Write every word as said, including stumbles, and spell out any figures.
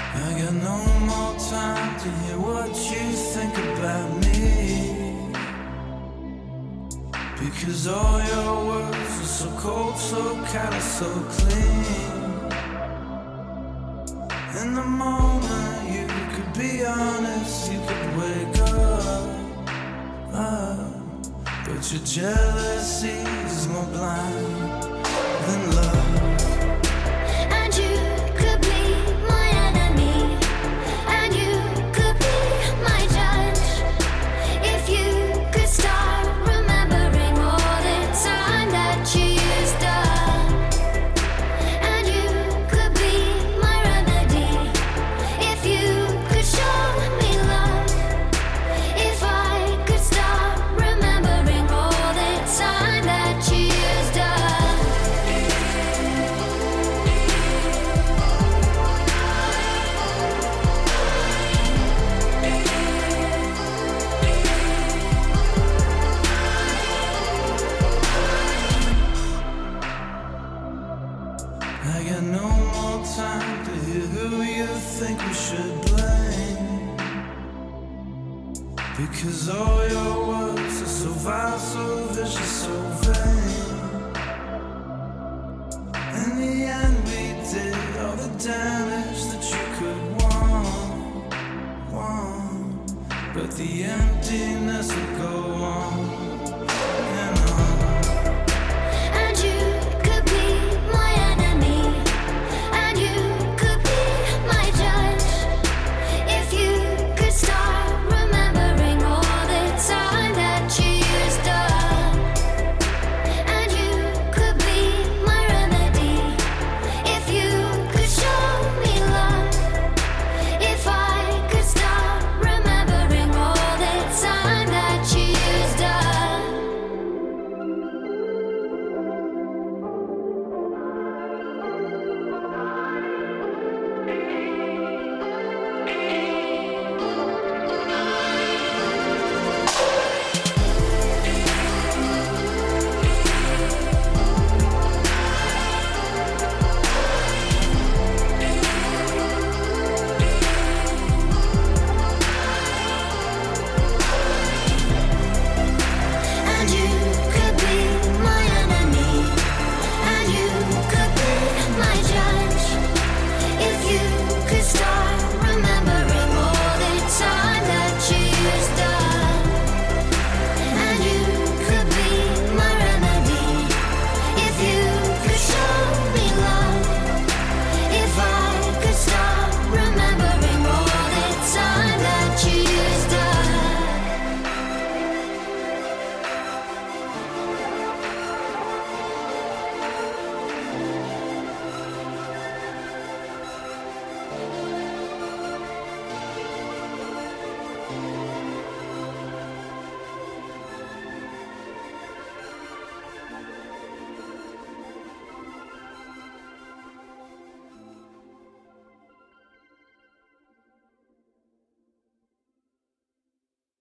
I got no more time to hear what you think about me, because all your words are so cold, so callous, so clean. In the moment you could be honest, you could wake up, up, but your jealousy is more blind than love. I got no more time to hear who you think we should blame, because all your words are so vile, so vicious, so vain. In the end we did all the damage that you could want, want, but the emptiness will go on.